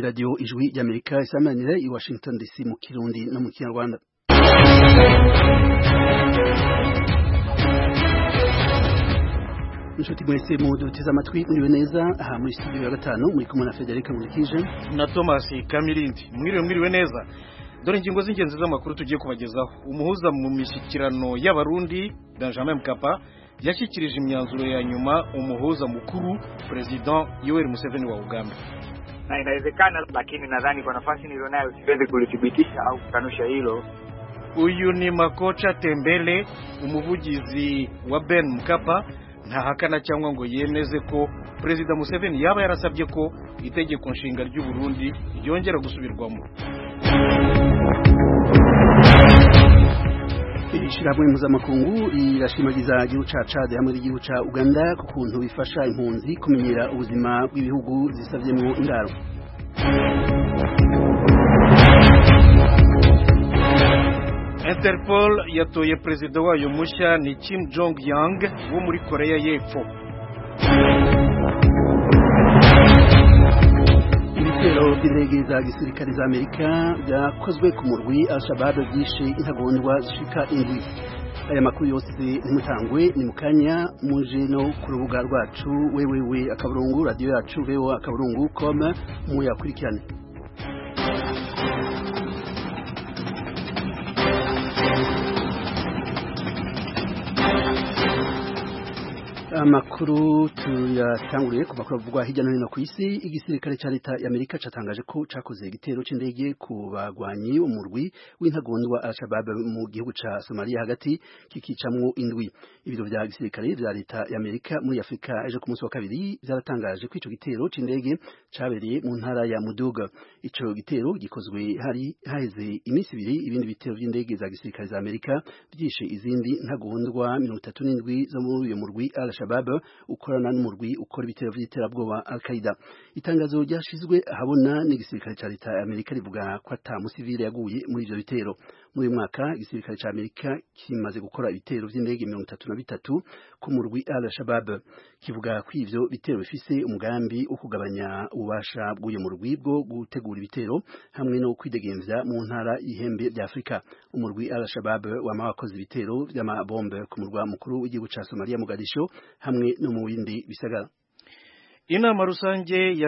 ni radio ijwi ry'Amerika isamanira i Washington DC mu Kirundi no mu Kinyarwanda. Inshuti mwese muduteze amatwi muriwe neza aha muri studio ya gatanu muri kumwe na Frederic Mulikije na Thomas Kamirindi. Mwiriwe neza. Dore ingingo z'ingenzi z'amakuru tugiye kubagezaho. Umuhuza mu mishyikirano y'abarundi Benjamin Mkapa yashyikirije imyanzuro ya nyuma umuhuza mukuru President Yoweri Museveni wa Uganda. Na inawezekana, lakini nadhani kwa nafasi nilionayo siwezi kulithibitisha au kukanusha hilo. Uyu ni Makocha Tembele, umuvugizi wa Ben Mkapa, ntahakana cyangwa ngo yemeze ko President Museveni yaba yarasabye ko itegeko nshinga ry'u Burundi ryongera gusubirwamo. Ishirahamwe mpuzamakungu rirashimagiza igihugu ca Chad hamwe n'igihugu ca Uganda ku kuntu bifasha impunzi kumenyera ubuzima bw'ibihugu zisavyemwo indaro. Interpol yatoye president wayo mushya ni Kim Jong Yang wo muri Korea y'Epfo. Ibitero by'indege za gisirikare za Amerika byakozwe ku murwi Al-Shabaab byishe intagondwa zishika indwi. Aya makuru yose nimutangwe ni mukanya muje no ku rubuga rwacu wewewe akaburungu radio yacu wewe akaburungu.com muyakurikirane. Amakuru tuyatanguriye kuva kuravugwa hirya no hino ku isi. Igisirikare ca leta ya Amerika catangaje ko cakoze igitero c'indege ku bagwanyi umurwi w'intagondwa Al-Shabaab mu gihugu ca Somalia hagati kikicamwo indwi. Ibiro vya gisirikare vya leta ya Amerika muri Afrika ejo ku munsi wa kabiri vyaratangaje ko ico gitero c'indege cabereye mu ntara ya Muduga. Ico gitero gikozwe hari haheze iminsi ibiri ibindi bitero vy'indege za gisirikare za Amerika byishe izindi ntagondwa 37 zo muri uyo murwi Al-Shabaab ukorana n'umurwi ukora ibitero vy'iterabwoba Al-Qaeda. Itangazo ryashizwe ahabona n'igisirikare ca leta ya Amerika rivuga ko ata musivile yaguye muri ivyo bitero. Muri uyu mwaka igisirikare ca Amerika kimaze gukora ibitero vy'indege 33 ku murwi Al-Shabaab. Kivuga ko ivyo bitero bifise umugambi wo kugabanya ububasha bw'uyu murwi bwo gutegura ibitero hamwe no kwidegemvya mu ntara y'ihembe rya Afrika. Umurwi Al-Shabaab wamakoze ibitero vy'amabombe ku murwa mukuru w'igihugu ca Somalia Mogadisho hamwe no mu bindi bisagara. Inama rusange ya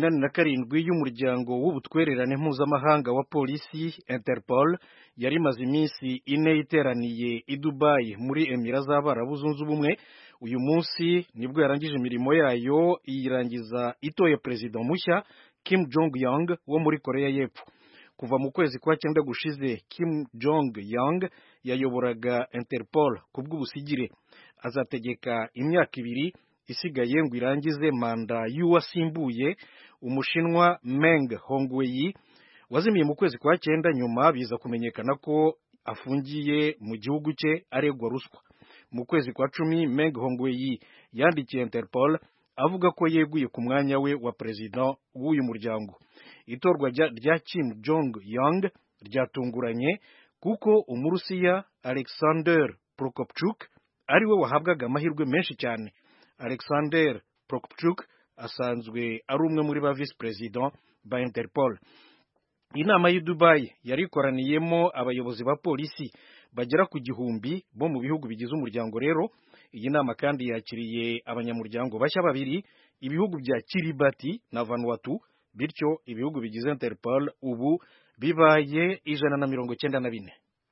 47 y'umuryango w'ubutwererane mpuzamahanga wa polisi Interpol yari maze iminsi ine iteraniye i Dubai muri Emirates z'Abarabu zunze ubumwe. Uyu munsi nibwo yarangije imirimo yayo irangiza itoye president mushya Kim Jong Yang wo muri Korea y'Epfo. Kuva mu kwezi kwa 9 gushize Kim Jong Yang yayoboraga Interpol kubw'ubusigire. Azategeka imyaka 2 isigaye ngo irangize manda y'uwasimbuye umushinwa Meng Hongwei wazimiye mu kwezi kwa 9 nyuma biza kumenyekana ko afungiye mu gihugu cye aregwa ruswa. Mu kwezi kwa 10 Meng Hongwei yandikiye Interpol avuga ko yeguye ku mwanya we wa president w'uyu muryango. Itorwa rya Kim Jong Yang ryatunguranye kuko Umurusiya Alexander Prokopchuk ari we wahabwaga amahirwe menshi cyane. Alexander Prokopchuk asanzwe ari umwe muri ba vice president ba Interpol. Inama y'I Dubai yarikoraniyemo abayobozi ba polisi bagera ku 1,000 bo mu bihugu bigize umuryango. Rero iyi nama kandi yakiriye abanyamuryango bashya babiri, ibihugu bya Kiribati na Vanuatu, bityo ibihugu bigize Interpol ubu bibaye 194.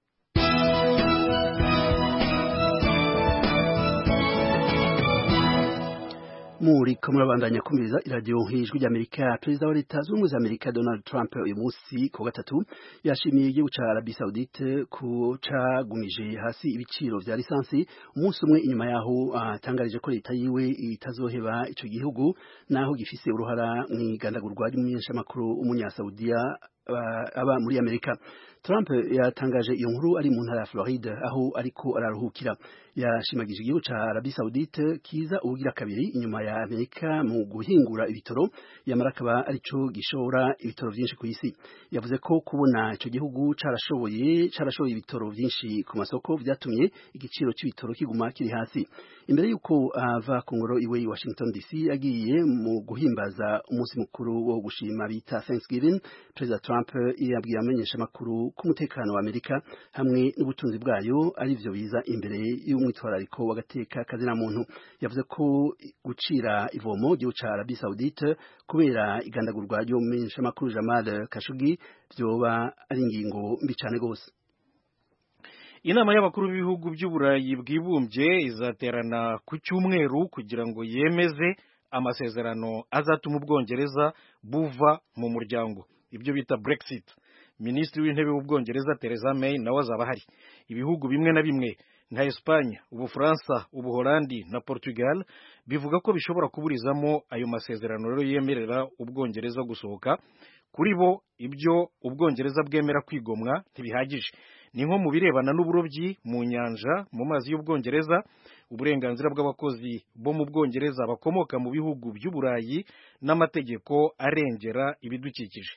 Muri kumurabandanya kumiriza iradio hijwi ry'Amerika. Perezida wa leta z'ubumwe za Amerika Donald Trump uyu munsi ku gatatu yashimiye igihugu ca Arabie Saoudite ku cagumije hasi ibiciro vya lisansi umunsi umwe inyuma yaho atangarije ko leta yiwe itazoheba ico gihugu naho gifise uruhara mw'igandagurwa ry'umumenyeshamakuru w'umunya Saudiya aba muri Amerika. Trump yatangaje iyo nkuru ari mu ntara ya Florida aho ariko araruhukira. Yashimagije igihugu ca Arabie Saoudite kiza ubugira kabiri inyuma ya Amerika mu guhingura ibitoro, yamara akaba arico gishora ibitoro vyinshi ku isi. Yavuze ko kubona ico gihugu carashoboye ibitoro vyinshi ku masoko vyatumye igiciro c'ibitoro kiguma kiri hasi. Imbere yuko ava ku ngoro iwe i Washington DC agiye mu guhimbaza umunsi mukuru wo gushima bita Thanksgiving, President Trump yabwiye amenyesha makuru ku mutekano wa Amerika hamwe n'ubutunzi bwayo arivyo biza imbere y'umwitwarariko w'agateka kazina muntu. Yavuze ko gucira ivomo igihugu ca Arabie Saoudite kubera igandagurwa ry'umumenyesha makuru Jamal Khashoggi vyoba ari ingingo mbi cane gose. Inama y'abakuru b'ibihugu by'Uburayi bwibumbye izaterana ku cyumweru kugira ngo yemeze amasezerano azatuma Ubwongereza buva mu muryango, ibyo bita Brexit. Minisitiri w'intebe w'Ubwongereza Theresa May nawe azaba hari. Ibihugu bimwe na bimwe nka Espagne, Ubufaransa, Ubuholandi na Portugal bivuga ko bishobora kuburizamo ayo masezerano rero yemerera Ubwongereza gusohoka. Kuri bo ibyo Ubwongereza bwemera kwigomwa ntibihagije. Ni nko mu birebana n'uburobyi mu nyanja mu mazi y'Ubwongereza, uburenganzira bw'abakozi bo mu Bwongereza bakomoka mu bihugu by'Uburayi n'amategeko arengera ibidukikije.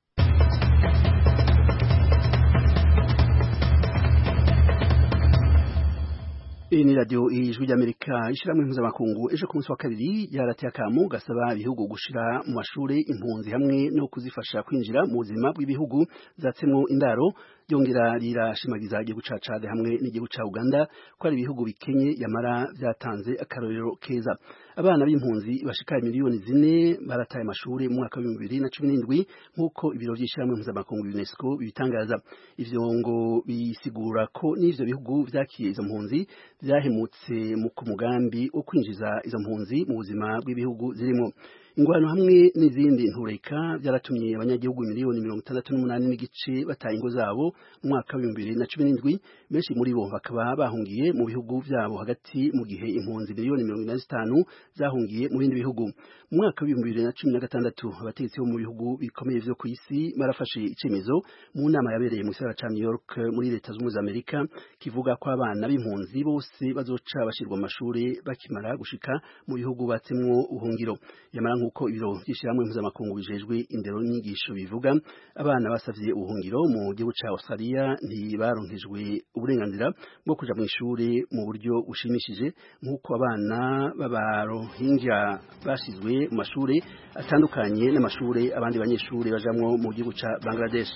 Ni radio ijwi ry'Amerika ishiramwe mpuzamakungu ejo ku munsi wa kabiri yarateye akamu gasaba ibihugu gushira mu mashure impunzi hamwe no kuzifasha kwinjira mu buzima bw'ibihugu zatsemwo indaro. Yongera rirashimagiza igihugu ca Chad hamwe n'igihugu ca Uganda ko ari ibihugu bikenye yamara vyatanze akarorero keza. Abana b'impunzi bashika miliyoni 4 barataye amashure mu mwaka wa 2017 nk'uko ibiro vy'ishiramwe mpuzamakungu UNESCO bibitangaza. Ivyo ngo bisigura ko n'ivyo bihugu vyakiye izo mpunzi vyahemutse mu kumugambi wo kwinjiza izo mpunzi mu buzima bw'ibihugu zirimo. Ingwano hamwe n'izindi ntureka byaratumye abanyagihugu miliyoni 68 n'igice bataye ingo zabo mu mwaka wa 2017. Benshi muri bo bakaba bahungiye mu bihugu vyabo hagati, mu gihe impunzi miliyoni 45 zahungiye mu bindi bihugu. Mu mwaka wa 2016 abategetsi bo mu bihugu bikomeye vyo ku isi barafashe icemezo mu nama yabereye mu gisagara ca New York muri leta z'ubumwe za Amerika kivuga ko abana b'impunzi bose bazoca bashirwa amashure bakimara gushika mu bihugu batsemwo ubuhungiro. Yamara uko ibiro by'ishyirahamwe mpuzamakungu bijejwe indero n'inyigisho bivuga, abana basavye ubuhungiro mu gihugu ca Australia ntibaronkejwe uburenganzira bwo kuja mu ishure mu buryo bushimishije nk'uko abana b'abarohingya bashizwe mu mashure atandukanye n'amashure abandi banyeshure bajamwo mu gihugu ca Bangladesh.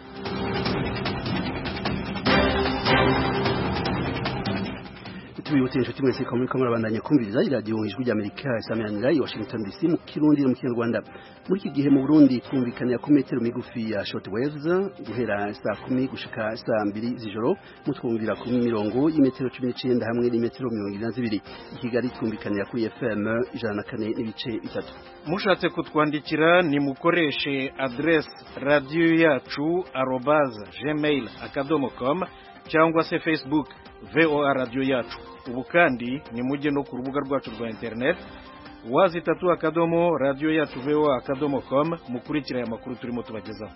Tubibutse inshuti mwese ko muri kamera bandanye kumviriza iradiyo ijwi ry'Amerika isameranira i Washington DC mu Kirundi no mu Kinyarwanda. Muri iki gihe mu Burundi twumvikanira ku metero migufi ya short waves guhera saa 10 gushika saa 2 z'ijoro, mutwumvira ku mirongo y'imetero 19 hamwe n'imetero 22. I Kigali twumvikanira kuri FM 104.3. Mushatse kutwandikira ni mukoreshe adresse radio yacu @gmail.com cyangwa se Facebook VOA radio yacu. Ubu kandi ni mujye no ku rubuga rwacu rwa internet wazitatu radio yacu VOA.com mukurikira aya makuru turimo tubagezaho.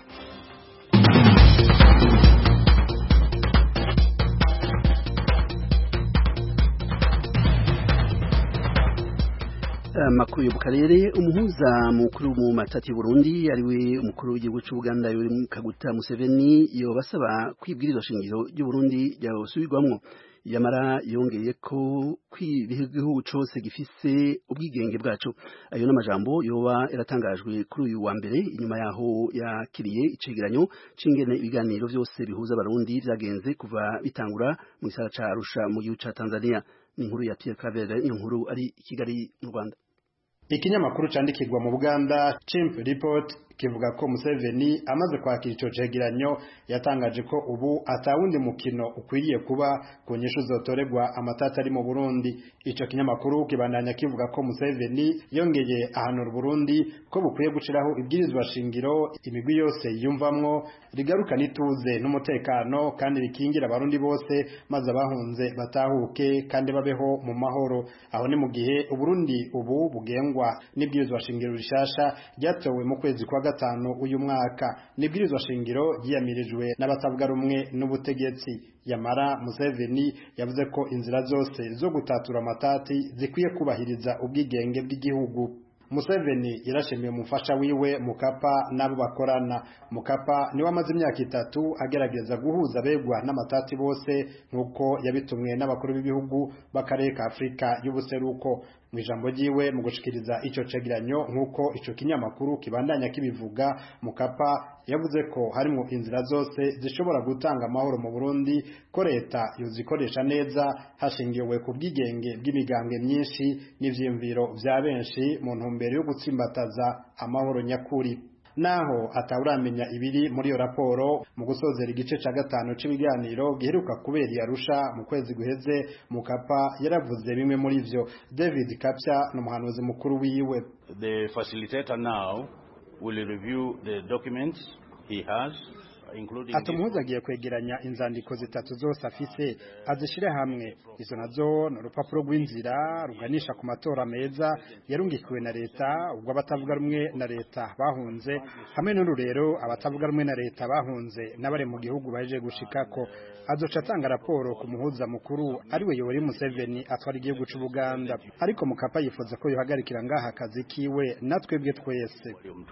Makuru yo karere umuhuza mukuru mu matati Burundi ariwe umukuru w'igihugu cy'u Uganda Yoweri Kaguta Museveni yo basaba kwibwiriza shingiro y'u Burundi ryasubirwamwo. Yamara yongeye ko kwibihugu cyose gifise ubwigenge bwacu. Ayo n'amajambo yoba yaratangajwe kuri uyu wa mbere inyuma yaho yakiriye icegeranyo c'ingene ibiganiro vyose bihuza abarundi vyagenze kuva bitangura mu gisagara ca Arusha mu gihugu ca Tanzania. Ni inkuru ya Pierre Claver, iyo nkuru ari Kigali mu Rwanda. Ikinyamakuru candikirwa mu Buganda Chimp Report kivuga ko Museveni amaze kwakira ico cegeranyo yatangaje ko ubu atawundi mukino ukwiriye kuba ku nyishu zotoregwa amatata ari mu Burundi. Ico kinyamakuru kibandanya kivuga ko Museveni yongeye ahanura Burundi ko bukwiye guciraho ibwirizwa shingiro imigwi yose yumvamwo rigaruka nituze n'umutekano kandi rikingira abarundi bose maze abahunze batahuke kandi babeho mu mahoro. Aho ni mu gihe Uburundi ubu bugengwa bigenwa n'ibwirizwa shingiro rishasha ryatowe mu kwezi kwa gatanu uyu mwaka. N'ibwirizwa shingiro ryiyamirijwe n'abatavuga rumwe n'ubutegetsi. Yamara Museveni yavuze ko inzira zose zo gutatura amatati zikwiye kubahiriza ubwigenge bw'igihugu. Museveni yarashimiye umufasha wiwe Mukapa nabo bakorana. Mukapa niwe amaze imyaka 3 agerageza guhuza begwa n'amatati bose nkuko yabitumwe n'abakuru b'ibihugu b'akarere ka Afrika y'ubuseruko. Mu ijambo ryiwe mu gushikiriza ico cegeranyo nkuko ico kinyamakuru kibandanya kibivuga, Mukapa yavuze ko harimo inzira zose zishobora gutanga amahoro mu Burundi, ko leta yozikoresha neza hashingiwe ku bwigenge bw'imigambwe myinshi n'ivyimviro vya benshi mu ntumbero yo gutsimbataza amahoro nyakuri. Naho atawuramenya ibiri muri yo raporo, mu gusozera igice ca gatanu c'ibiganiro giheruka kubera Arusha mu kwezi guheze, Mukapa yaravuze bimwe muri vyo. David Kapya n'umuhanuzi mukuru wiwe. The facilitator now will review the documents he has, Atumuhuza agiye kwegeranya inzandiko zitatu zose afise azishire hamwe. Izo nazo n'urupapuro rw'inzira ruganisha ku matora meza yarungikiwe na leta, ubwo abatavuga rumwe na leta bahunze, hamwe n'ururero abatavuga rumwe na leta bahunze n'abari mu gihugu baje gushikako. Azoca atanga raporo ku muhuza mukuru ariwe Yoweri Museveni atwara igihugu cy'u Buganda. Ariko Mukapa yifuza ko yohagarikira ngaha akazi kiwe natwebwe twese.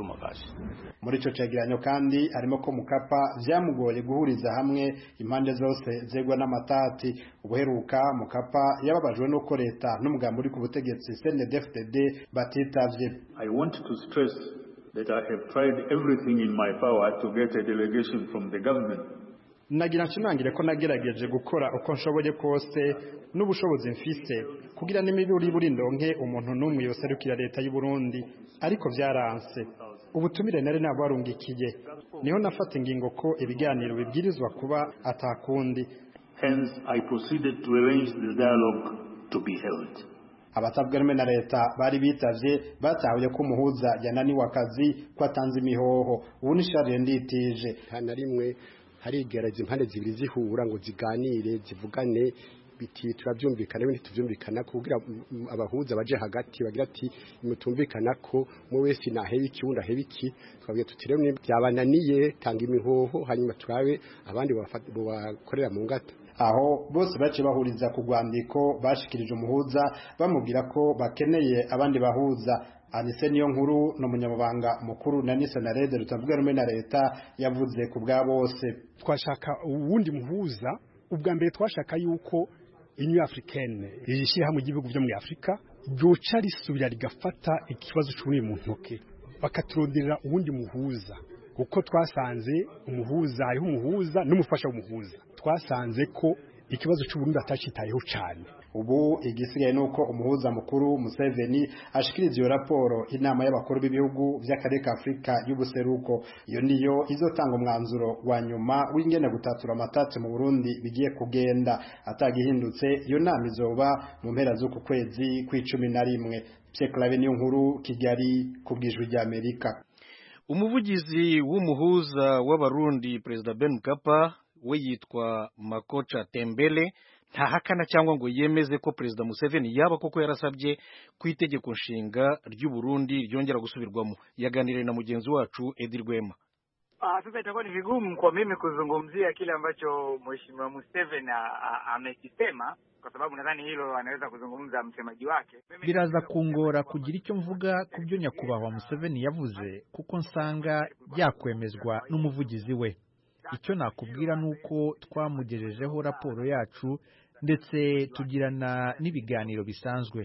Muri ico cegeranyo kandi harimo ko Mukapa vyamugoye guhuriza hamwe impande zose zegwa n'amatati. Ubuheruka Mukapa yababajwe nuko leta n'umugambi uri ku butegetsi CNDD-FDD batitavye. I want to stress that I have tried everything in my power to get a delegation from the government. Nagira nshimangire ko nagerageje gukora uko nshoboye kose n'ubushobozi mfise kugira n'imiburi buri ndonke umuntu n'umwe yoserukira leta y'u Burundi, ariko vyaranse. Ubutumire nari nabarungikiye niho nafata ingingo ko ibiganiro bibwirizwa kuba atakundi. Hence I proceeded to arrange the dialogue to be held. Abatavuga rumwe na leta bari bitavye batahuye ko umuhuza yananiwe akazi ko atanze imihoho. Ubu ni Charles Nditije. Hana rimwe harigereza impande zibiri zihura ngo ziganire zivugane biti turavyumvikana ibindi tuvyumvikana kugira abahuza baje hagati bagira ati mutumvikana ko mu wese nahebe ikiunda hebe iki, twabwiye tutiremwe byabananiye tanga imihoho hanyuma turabe abandi bakorera mu ngata. Aho bose bace bahuriza ku rwandiko bashikirije umuhuza bamubwira ko bakeneye abandi bahuza. Anise niyo nkuru n'umunyamabanga mukuru na Nisenarede rutavuga rumwe na leta yavuze ku bwa bose. Twashaka uwundi muhuza, ubwa mbere twashaka yuko Union Africaine yishyize hamwe igihugu byo muri Afrika ryoca risubira rigafata ikibazo cy'uri mu ntoke bakaturonderera uwundi muhuza, kuko twasanze umuhuza hariho umuhuza n'umufasha w'umuhuza, twasanze ko ikibazo cy'Uburundi atacitayeho cyane. Ubu igisigaye nuko umuhuza mukuru Museveni ashikiriza iyo raporo inama y'abakuru b'ibihugu by'akarere ka Afrika y'ubuseruko. Iyo niyo izotanga umwanzuro wa nyuma w'ingene gutatura amatati mu Burundi bigiye kugenda. Atagihindutse iyo nama izoba mu mpera z'uku kwezi kwa11. Pyeklave niyo nkuru Kigali kubwijwe rya Amerika. Umuvugizi w'umuhuza w'abarundi President Ben Mkapa we yitwa Makocha Tembele ntahakana cyangwa ngo yemeze ko President Museveni yaba koko yarasabye ku itegeko nshinga ry'u Burundi ryongera gusubirwamo. Yaganiriye na mugenzi wacu Edi Rwema. Sasa itakuwa ni vigumu kwa mimi kuzungumzia kile ambacho Mheshimiwa Museveni amekisema, kwa sababu nadhani hilo anaweza kuzungumza msemaji wake. Biraza kungora kugira icyo mvuga ku byo nyakubahwa Museveni yavuze, kuko nsanga byakwemezwa n'umuvugizi we. Icyo nakubwira nuko twamugejejeho raporo yacu ndetse tugirana n'ibiganiro bisanzwe,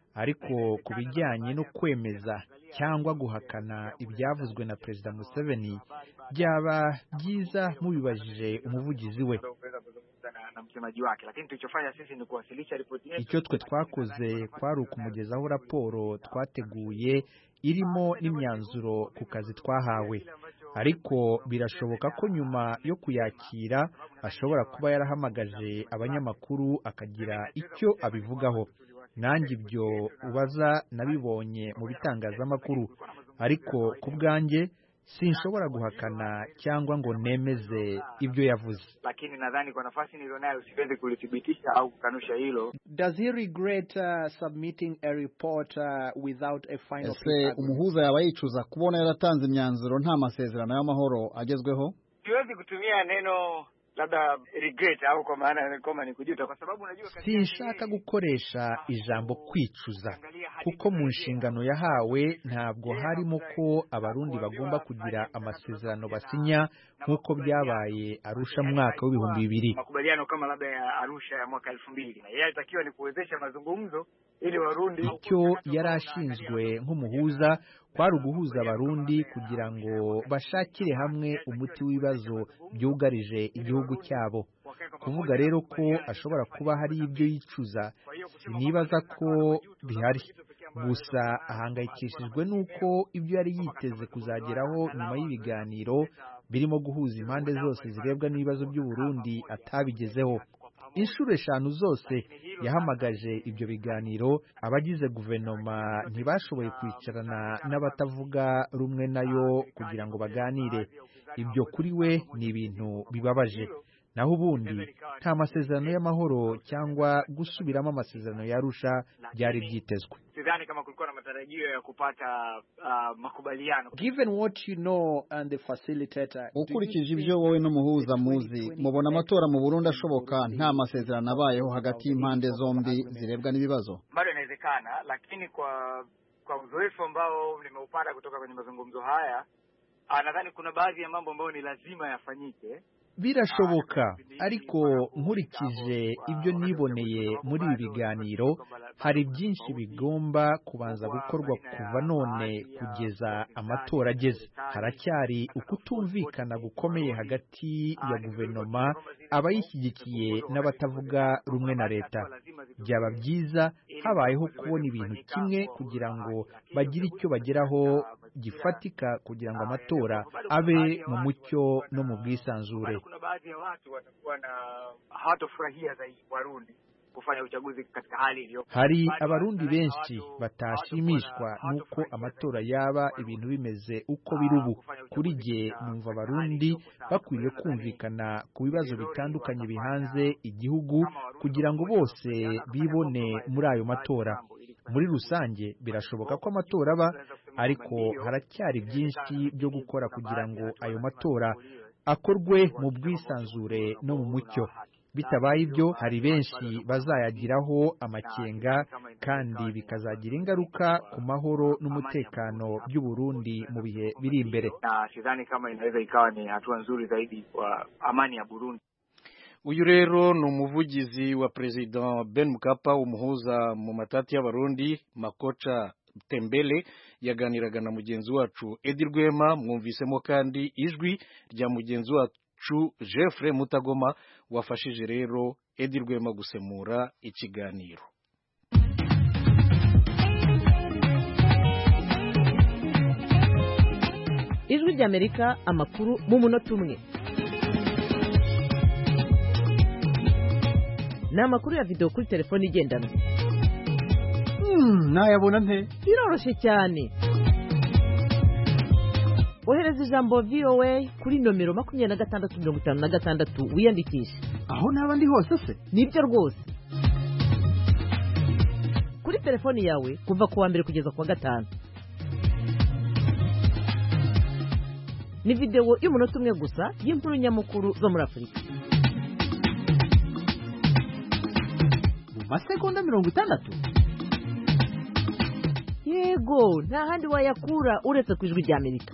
ariko kubijyanye no kwemeza cyangwa guhakana ibyavuzwe na President Museveni byaba byiza mubibajije umuvugizi we. Icyo twe twakoze kwari ukumugezaho raporo twateguye irimo n'imyanzuro ku kazi twahawe, ariko birashoboka ko nyuma yo kuyakira ashobora kuba yarahamagaje abanyamakuru akagira icyo abivugaho. Nanjye ibyo ubaza nabibonye mu bitangazamakuru, ariko ku bwanjye sinshobora guhakana cyangwa ngo nemeze ibyo yavuze. Lakini nadhani kwa nafasi nilionayo siwezi kulithibitisha au kukanusha hilo. Does he regret submitting a report without a final ese umuhuza yaba yicuza kubona yaratanze imyanzuro nta masezerano y'amahoro agezweho? Siwezi kutumia neno labda regret au kwa maana kama ni kujuta, kwa sababu unajua sinshaka gukoresha ijambo kwicuza kuko mu nshingano yahawe ntabwo harimo ko abarundi bagomba kugira amasezerano basinya nk'uko byabaye Arusha mu mwaka w'2000. Makubaliano kama labda ya Arusha ya mwaka 2000 na yeye alitakiwa ni kuwezesha mazungumzo ili Warundi. Icyo yarashinzwe nk'umuhuza kwari uguhuza abarundi kugira ngo bashakire hamwe umuti w'ibibazo byugarije igihugu cyabo. Kuvuga rero ko ashobora kuba hari ibyo yicuza sinibaza ko bihari, gusa ahangayikishijwe nuko ibyo yari yiteze kuzageraho nyuma y'ibiganiro birimo guhuza impande zose zirebwa n'ibibazo by'u Burundi atabigezeho. Inshuro 5 zose yahamagaje ibyo biganiro, abagize guverinoma ntibashoboye kwicarana n'abatavuga rumwe nayo kugira ngo baganire. Ibyo kuri we ni ibintu bibabaje. Naho ubundi nta masezerano y'amahoro cyangwa gusubiramo amasezerano ya Arusha byari byitezwe. Sidhani kama kulikuwa na matarajio ya kupata makubaliano. Given what you know and the facilitator, ukurikije ibyo wowe n'umuhuza muzi, mubona amatora mu Burundi ashoboka nta masezerano abayeho hagati y'impande zombi zirebwa n'ibibazo? Bado inawezekana, lakini kwa uzoefu ambao nimeupata kutoka kwenye mazungumzo haya, nadhani kuna baadhi ya mambo ambayo ni lazima yafanyike. Birashoboka, ariko nkurikije ibyo niboneye muri ibi biganiro, hari byinshi bigomba kubanza gukorwa kuva none kugeza amatora ageze. Haracyari ukutumvikana gukomeye hagati ya guverinoma, abayishyigikiye n'abatavuga rumwe na leta. Byaba byiza habayeho kubona ibintu kimwe kugira ngo bagire icyo bageraho gifatika kugira ngo amatora abe mu mucyo no mu bwisanzure. Kuna baadhi ya watu watakuwa na hawatofurahia zaidi Warundi kufanya uchaguzi katika hali iliyo. Hari abarundi benshi batashimishwa nuko amatora yaba ibintu bimeze uko birubu. Kuri jye numva abarundi bakwiriye kumvikana ku bibazo bitandukanye bihanze igihugu kugira ngo bose bibone muri ayo matora. Muri rusange birashoboka ko amatora aba, ariko haracyari byinshi byo gukora kugira ngo ayo matora akorwe mu bwisanzure no mu mucyo. Bitabaye ibyo hari benshi bazayagiraho amakenga kandi bikazagira ingaruka ku mahoro n'umutekano by'u Burundi mu bihe biri imbere. Sidhani kama inaweza ikawa ni hatua nzuri zaidi kwa amani ya Burundi. Uyu rero ni umuvugizi wa President Ben Mkapa umuhuza mu matati y'abarundi Makocha Tembele yaganiraga na mugenzi wacu Edi Rwema. Mwumvisemo kandi ijwi rya mugenzi wacu Jeffrey Mutagoma wafashije rero Edi Rwema gusemura ikiganiro. Ijwi ry'Amerika, amakuru mu munota umwe. Ni amakuru ya video kuri telefone igendanwa. Nayabona nte? Biroroshye cyane. Ohereza ijambo VOA kuri nomero 2656 wiyandikisha. Aho naba ndi hose se? Nibyo rwose. Kuri telefone yawe kuva ku wa mbere kugeza ku wa gatanu. Ni video y'umunota umwe gusa y'inkuru nyamukuru zo muri Afurika. Masegonda 60. Yego, nta handi wayakura uretse ku Ijwi ry'Amerika.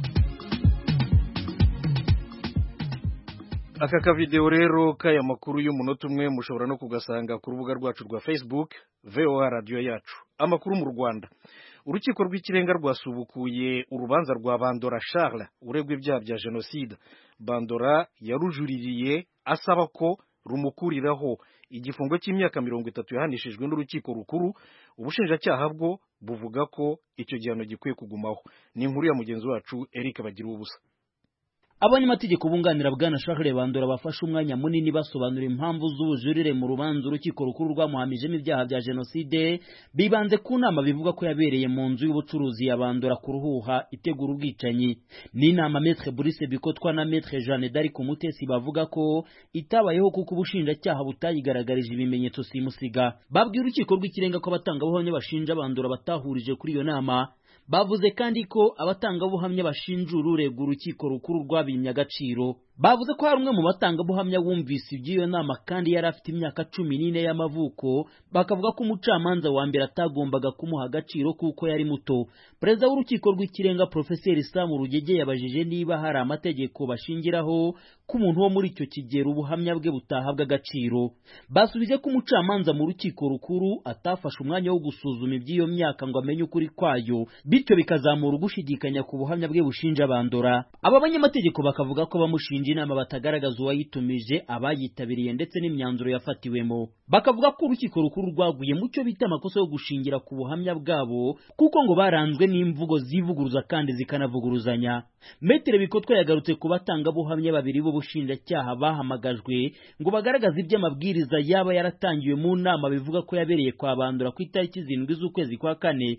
Aka video rero kaya makuru y'umunota umwe mushobora no kugasanga ku rubuga rwacu rwa Facebook VOA Radio yacu. Amakuru mu Rwanda. Urukiko rw'ikirenga rwasubukuye urubanza rwa Bandora Charles uregwa ibyaha bya genocide. Bandora yarujuririye asaba ko rumukuriraho igifungo cy'imyaka 30 yahanishijwe n'urukiko rukuru. Ubushinjacyaha bwo buvuga ko icyo gihano gikwiye kugumaho. Ni inkuru ya mugenzi wacu Eric Bagira ubusa. abanyamategeko bunganira bwana Charles Bandora bafashe umwanya munini basobanura impamvu z'ubujurire mu rubanza urukiko rukuru rwamuhamijemo ibyaha bya jenoside, bibanze ku nama bivuga ko yabereye mu nzu y'ubucuruzi ya Bandora ku Ruhuha itegura ubwicanyi. Ni inama Maître Brice Bikotwa na Maître Jeanne d'Arc Umutesi bavuga ko itabayeho kuko ubushinjacyaha butayigaragarije ibimenyetso simusiga. Babwiye urukiko rw'ikirenga ko abatangabuhamya bashinja Bandora batahurije kuri iyo nama. Bavuze kandi ko abatangabuhamya bashinjura urega urukiko rukuru rwabimye agaciro. Bavuze ko hari umwe mu batangabuhamya wumvise iby'iyo nama kandi yari afite imyaka 14 y'amavuko, bakavuga ko umucamanza wa mbere atagombaga kumuha agaciro kuko yari muto. Perezida w'urukiko rw'ikirenga Professeur Sam Rugege yabajije niba hari amategeko bashingiraho ko umuntu wo muri icyo kigero ubuhamya bwe butahabwa agaciro. Basubije ko umucamanza mu rukiko rukuru atafashe umwanya wo gusuzuma iby'iyo myaka ngo amenye ukuri kwayo, bityo bikazamura ugushidikanya ku buhamya bwe bushinja Bandora. Aba banyamategeko bakavuga ko bamushinja inama batagaragaza uwayitumije, abayitabiriye ndetse n'imyanzuro yafatiwemo. Bakavuga ko urukiko rukuru rwaguye mu cyo bita amakosa yo gushingira ku buhamya bwabo kuko ngo baranzwe n'imvugo zivuguruza kandi zikanavuguruzanya. Maître Bikotwa yagarutse ku batangabuhamya babiri b'ubushinjacyaha bahamagajwe ngo bagaragaze iby'amabwiriza yaba yaratangiwe mu nama bivuga ko yabereye kwa Bandora ku itariki 7 z'ukwezi kwa 4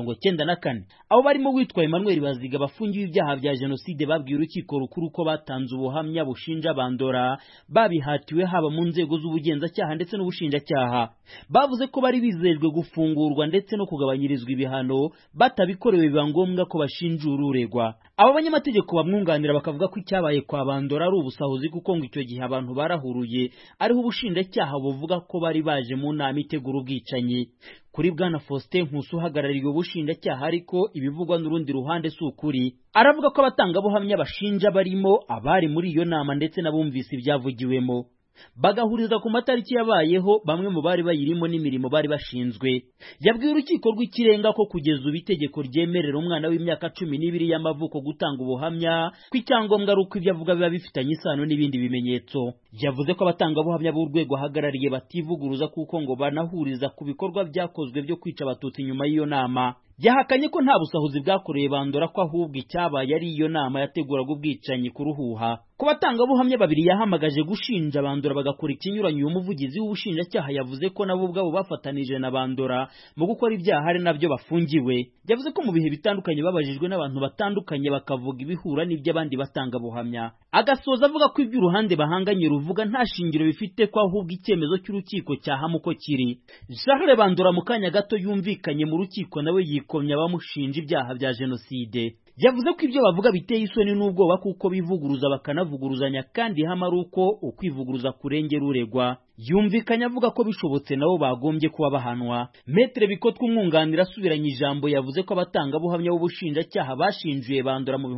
1994. Abo barimo witwa Emmanuel Baziga bafungiwe ibyaha bya jenoside babwiye urukiko rukuru ko batanze ubuhamya bushinja Bandora babihatiwe haba mu nzego z'ubugenzacyaha ndetse n'ubushinjacyaha. Bavuze ko bari bizejwe gufungurwa ndetse no kugabanyirizwa ibihano batabikorewe biba ngombwa ko bashinjura uregwa. Abo banyamategeko bamwunganira bakavuga ko icyabaye kwa Bandora ari ubusahuzi kuko ngo icyo gihe abantu barahuruye, ariho ubushinjacyaha buvuga ko bari baje mu nama itegura ubwicanyi. Kuri bwana Faustin Nkusi uhagarariye ubushinjacyaha ariko ibivugwa n'urundi ruhande si ukuri. Aravuga ko abatangabuhamya bashinja barimo abari muri iyo nama ndetse n'abumvise ibyavugiwemo. Bagahuriza ku matariki yabayeho bamwe mu bari bayirimo n'imirimo bari bashinzwe. Yabwiye urukiko rw'ikirenga ko kugeza ubu itegeko ryemerera umwana w'imyaka 12 y'amavuko gutanga ubuhamya ko icyangombwa ari uko ibyo avuga biba bifitanye isano n'ibindi bimenyetso. Yavuze ko abatangabuhamya b'urwego ahagarariye bativuguruza kuko ngo banahuriza ku bikorwa byakozwe byo kwica abatutsi nyuma y'iyo nama. Yahakanye ko nta busahuzi bwakoreye Bandora ko ahubwo icyabaye ari iyo nama yateguraga ubwicanyi ku Ruhuha. Ku batangabuhamya babiri yahamagaje gushinja Bandora bagakora ikinyuranye, uyu muvugizi w'ubushinjacyaha yavuze ko nabo ubwabo bafatanije na Bandora mu gukora ibyaha ari nabyo bafungiwe. Yavuze ko mu bihe bitandukanye babajijwe n'abantu batandukanye bakavuga ibihura n'iby'abandi batangabuhamya. Agasoza avuga ko iby'uruhande bahanganye ruvuga nta shingiro bifite ko ahubwo icyemezo cy'urukiko cyahama uko kiri. Charles Bandora mu kanya gato yumvikanye mu rukiko nawe yikomye abamushinja ibyaha bya jenoside. Yavuze ko ibyo bavuga biteye isoni n'ubwoba kuko bivuguruza bakanavuguruzanya kandi hamaru uko ukwivuguruza kurengera uregwa. Yumvikanye avuga ko bishobotse nabo bagombye kuba bahanwa. Maître Bikotwa umwunganira asubiranye ijambo yavuze ko abatangabuhamya b'ubushinjacyaha bashinjuye Bandora mu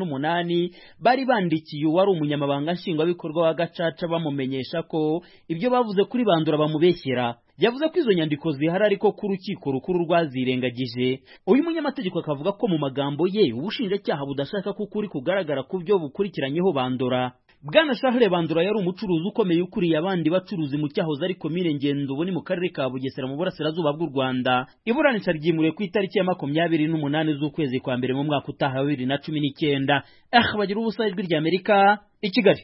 2008 bari bandikiye uwari umunyamabanga nshingwabikorwa wa Gacaca bamumenyesha ko ibyo bavuze kuri Bandora bamubeshyera. Yavuze ko izo nyandiko zihari ariko ku rukiko rukuru rwazirengagije. Uyu munyamategeko akavuga ko mu magambo ye ubushinjacyaha budashaka ko ukuri kugaragara ku byo bukurikiranyeho Bandora. Bwana Charles Bandora yari umucuruzi ukomeye ukuriye abandi bacuruzi mu cyahoze ari komine Ngendo ubu ni mu karere ka Bugesera mu burasirazuba bw'u Rwanda. Iburanisha ryimuriwe ku itariki ya 28 z'ukwezi kwa mbere mu mwaka utaha 2019. Bagira ubusa ijwi rya Amerika i Kigali.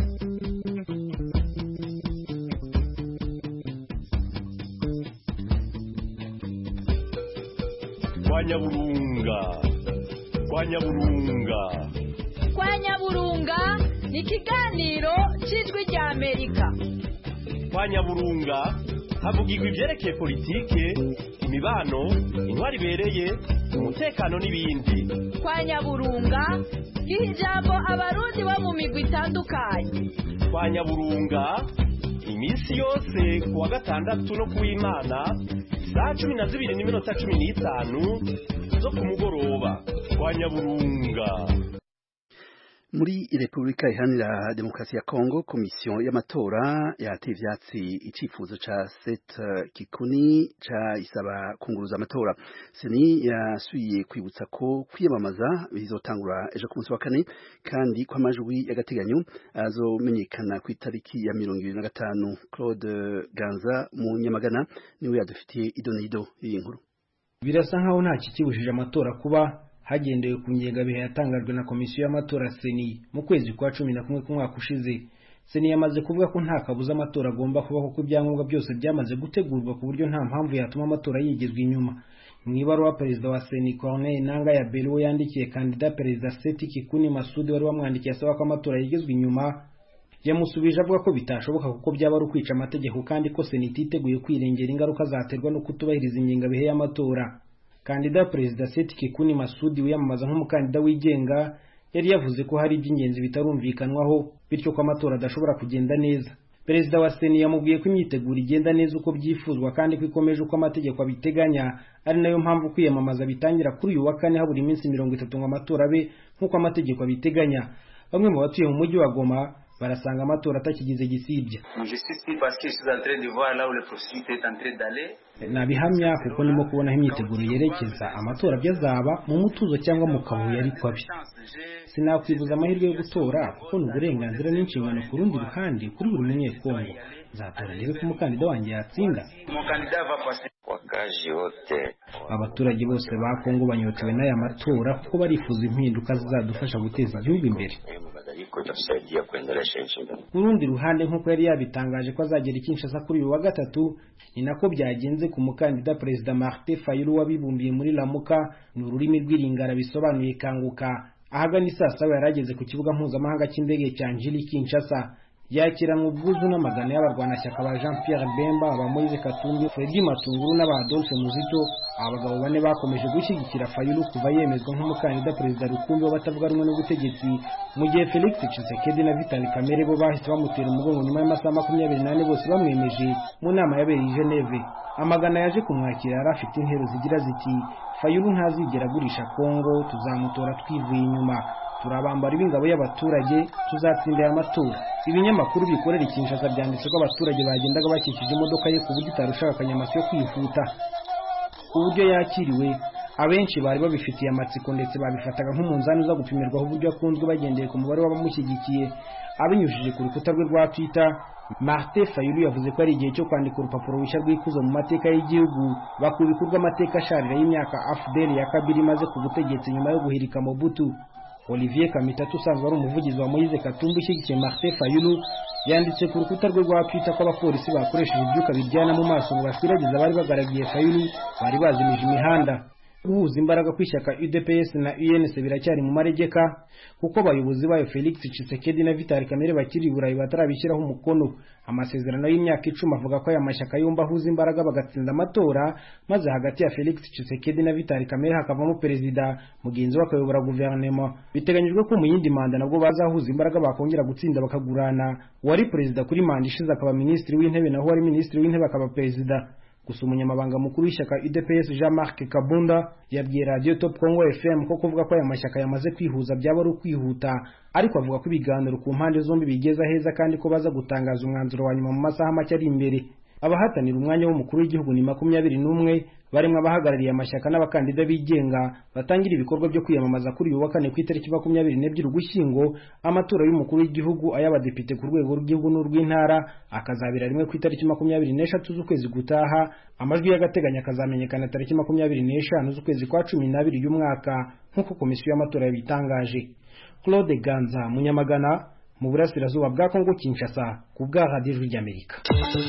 Kwa Nyaburunga ni ikiganiro cy'ijwi rya Amerika. Kwa Nyaburunga havugirwa ibyerekeye politike, imibano, intwari ibereye, umutekano n'ibindi. Kwa Nyaburunga giha ijambo abarundi bo mu migwi itandukanye. Kwa Nyaburunga iminsi yose ku wa gatandatu no kuw'Imana saa 12:15 zo ku mugoroba. Kwa Nyaburunga. Muri Republika Iharanira Demokarasi ya Kongo, komisiyo y'amatora yateye ivyatsi icifuzo ca Seth Kikuni ca isaba kunguruza amatora. Seni yasubiye kwibutsa ko kwiyamamaza bizotangura ejo ku munsi wa kane kandi ko amajwi y'agateganyo azomenyekana ku itariki ya 25. Claude Ganza mu Nyamagana niwe yadufitiye idonido y'inkuru. Birasa nkaho nta kikibujije amatora kuba hagendewe ku ngengabihe yatangajwe na komisiyo y'amatora seni mu kwezi kwa 11 k'umwaka ushize. Seni yamaze kuvuga ko nta kabuza amatora agomba kubaho kuko ibyangombwa byose byamaze gutegurwa ku buryo nta mpamvu yatuma amatora yigizwa inyuma. Mu ibaruwa perezida wa Seni Corneille Nangaa ya Bello yandikiye kandida perezida Seti Kikuni Masudi wari wamwandikiye asaba ko amatora yigizwa inyuma, yamusubije avuga ko bitashoboka kuko byaba ari ukwica amategeko kandi ko Seni ititeguye kwirengera ingaruka zaterwa no kutubahiriza ingengabihe y'amatora. Kandida perezida Seti Kikuni Masudi wiyamamaza nk'umukandida wigenga yari yavuze ko hari iby'ingenzi bitarumvikanwaho bityo ko amatora adashobora kugenda neza. Perezida wa Seni yamubwiye ko imyiteguro igenda neza uko byifuzwa kandi ko ikomeje uko amategeko abiteganya, ari nayo mpamvu kwiyamamaza bitangira kuri uyu wa kane habura iminsi 30 ngo amatora abe nk'uko amategeko abiteganya. Bamwe mu batuye mu mujyi wa Goma barasanga amatora atakigize gisibya. Nabihamya kuko ndimo kubona imyiteguro yerekeza amatora byazaba mu mutuzo cyangwa mu kabuye ariko abi. Sinakwibuza amahirwe yo gutora kuko ni uburenganzira n'inshingano ku rundi ruhande kuri buri munyekongo. Nzatora ndebe ko umukandida wanjye yatsinda. Abaturage bose ba Kongo banyotewe n'aya matora kuko barifuza impinduka zizadufasha guteza igihugu imbere. Urundi ruhande nk'uko yari yabitangaje ko azagera Kinshasa kuri uyu wa gatatu, ni nako byagenze ku mukandida perezida Martin Fayulu wabibumbiye muri Lamuka, ni ururimi rw'iringara bisobanuye kanguka. Ahagana saa 7 yarageze ku kibuga mpuzamahanga cy'indege cya Njili Kinshasa, yakirana ubwuzu n'amagana y'abarwanashyaka ba Jean Pierre Bemba, aba Moise Katumbi, Fredy Matunguru n'aba Adolphe Muzito. Abagabo bane bakomeje gushyigikira Fayulu kuva yemezwa nk'umukandida perezida rukumbi w'abatavuga rumwe n'ubutegetsi, mu gihe Felix Tshisekedi na Vital Kamerhe bo bahise bamutera umugongo nyuma y'amasaha 24 bose bamwemeje mu nama yabereye i Geneve. Amagana yaje kumwakira yari afite intero zigira ziti Fayulu ntazigera agurisha Kongo, tuzamutora twivuye inyuma, turabambara ibingabo y'abaturage, tuzatsinda aya matora. Ibinyamakuru bikorera Kinshasa byanditse ko abaturage bagendaga bakikije imodoka ye ku buryo itarushaka akanyamasyo yo kwihuta. Uburyo yakiriwe abenshi bari babifitiye amatsiko ndetse babifataga nk'umunzani uza gupimirwaho uburyo akunzwe bagendeye ku mubare w'abamushyigikiye. Abinyujije ku rukuta rwe rwa Twitter, Martin Fayulu yavuze ko ari igihe cyo kwandika urupapuro rushya rw'ikuzo mu mateka y'igihugu, bakubikurwa amateka asharira y'imyaka AFDL ya kabiri imaze ku butegetsi nyuma yo guhirika Mobutu. Olivier Kamitatu usanzwe ari umuvugizi wa Moise Katumbi ushyigikiye Martin Fayulu yanditse ku rukuta rwe rwa Twitter ko abapolisi bakoresheje ibyuka biryana mu maso ngo bashwiragize abari bagaragiye Fayulu bari bazimije imihanda. Guhuza imbaraga kw'ishyaka UDPS na UNC biracyari mu maregeka kuko abayobozi bayo Felix Tshisekedi na Vital Kamerhe bakiri Burayi batarabishyiraho umukono. Amasezerano y'imyaka 10 avuga ko aya mashyaka yombi ahuza imbaraga bagatsinda amatora, maze hagati ya Felix Tshisekedi na Vital Kamerhe hakavamo perezida, mugenzi we akayobora guverinoma. Biteganyijwe ko mu yindi manda nabwo bazahuza imbaraga bakongera gutsinda bakagurana, wari perezida kuri manda ishize akaba minisitiri w'intebe naho wari minisitiri w'intebe akaba perezida. Gusa umunyamabanga mukuru w'ishyaka UDPS Jean-Marc Kabunda yabwiye Radio Top Congo FM ko kuvuga ko aya mashyaka yamaze kwihuza byaba ari ukwihuta, ariko avuga ko ibiganiro ku mpande zombi bigeza heza kandi ko baza gutangaza umwanzuro wa nyuma mu masaha make ari imbere. Abahatanira umwanya w'umukuru w'igihugu ni 21 barimo abahagarariye amashyaka n'abakandida bigenga batangira ibikorwa byo kwiyamamaza kuri uyu wa kane ku itariki 22 Ugushyingo. Amatora y'umukuru w'igihugu ay'abadepite ku rwego rw'igihugu n'urw'intara akazabira rimwe ku itariki 23 z'ukwezi gutaha. Amajwi y'agateganyo akazamenyekana tariki 25 z'ukwezi kwa 12 y'umwaka nk'uko komisiyo y'amatora yabitangaje. Claude Ganza, Munyamagana, mu burasirazuba bwa Kongo Kinshasa, ku bwa Radio y'Amerika.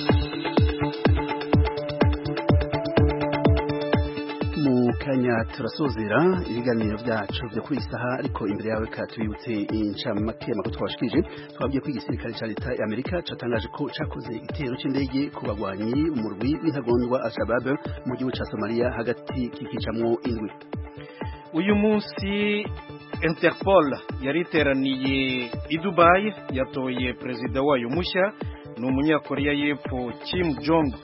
Kanya turasozera ibiganiro byacu byo kuri isaha, ariko imbere yawe katubibutse incamake amakuru twashikije. Twabwiye ko igisirikare cya leta ya Amerika cyatangaje ko cyakoze igitero cy'indege ku bagwanyi umurwi w'intagondwa Al-Shabaab mu gihugu cya Somalia hagati kikicamwo indwi. Uyu munsi Interpol yariteraniye i Dubai, yatoye perezida wayo mushya ni umunyakoreya y'epfo Kim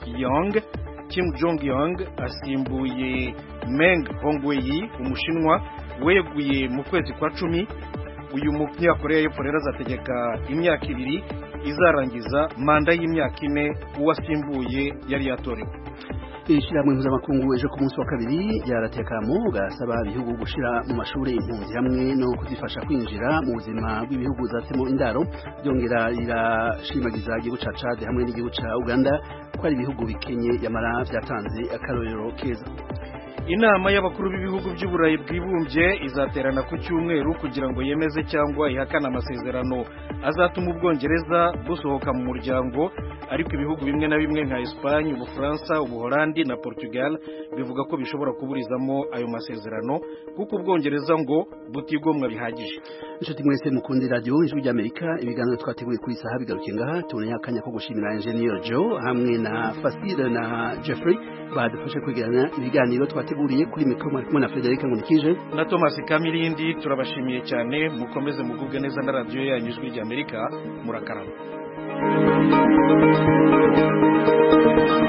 Jong-un asimbuye Meng Hongwei umushinwa weguye mu kwezi kwa 10. Uyu munyakoreya y'epfo rero azategeka imyaka 2 izarangiza manda y'imyaka 4 uwasimbuye yari yatorewe. Ishyirahamwe mpuzamakungu ejo ku munsi wa kabiri ryaratekamo gasaba ibihugu gushira mu mashuri impunzi hamwe no kuzifasha kwinjira mu buzima bw'ibihugu zatsemo indaro, byongera rirashimagiza igihugu ca Chad hamwe n'igihugu ca Uganda ko ari ibihugu bikenye yamara byatanze akarorero keza. inama y'abakuru b'ibihugu by'uburayi bwibumbye izaterana ku cyumweru kugira ngo yemeze cyangwa ihakane amasezerano azatuma ubwongereza busohoka mu muryango, ariko ibihugu bimwe na bimwe nka Espagne, Ubufaransa, Ubuholandi na Portugal bivuga ko bishobora kuburizamo ayo masezerano kuko ubwongereza ngo butigomwa bihagije. Inshuti mwese mukundi radio Ijwi ry'Amerika, ibiganiro twateguye kuri saha bigarukiye ngaha. Tubonye akanya ko gushimira Engineer Joe hamwe na Fasile na Jeffrey badufashe kwigana ibiganiro twateguriye kuri mikoro na Frederic Ngunikije na Thomas Kamirindi. Turabashimiye cyane, mukomeze mugubwe neza na radio yanyu Ijwi ry'Amerika. Murakarama.